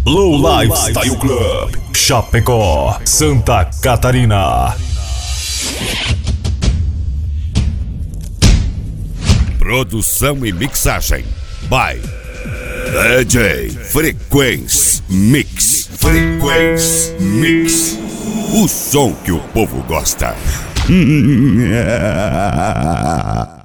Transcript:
Low Lifestyle Club, Chapecó, Santa Catarina. Produção e mixagem by DJ Frequência Mix. Frequência Mix. O som que o povo gosta.